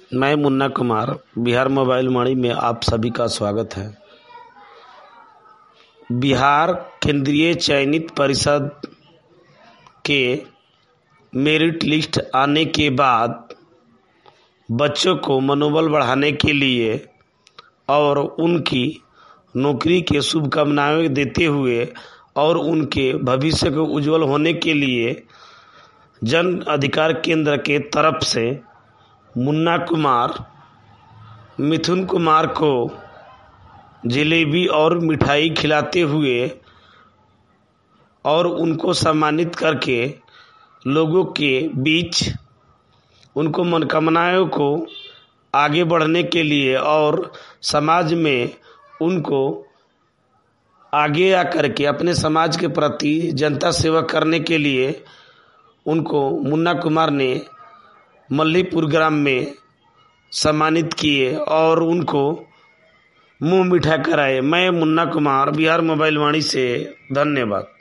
मैं मुन्ना कुमार बिहार मोबाइल वाणी में आप सभी का स्वागत है। बिहार केंद्रीय चयनित परिषद के मेरिट लिस्ट आने के बाद बच्चों को मनोबल बढ़ाने के लिए और उनकी नौकरी के शुभकामनाएं देते हुए और उनके भविष्य को उज्जवल होने के लिए जन अधिकार केंद्र के तरफ से मुन्ना कुमार मिथुन कुमार को जलेबी और मिठाई खिलाते हुए और उनको सम्मानित करके लोगों के बीच उनको मनोकामनाओं को आगे बढ़ने के लिए और समाज में उनको आगे आकर के अपने समाज के प्रति जनता सेवा करने के लिए उनको मुन्ना कुमार ने मल्लीपुर ग्राम में सम्मानित किए और उनको मुंह मीठा कराए। मैं मुन्ना कुमार बिहार मोबाइल वाणी से धन्यवाद।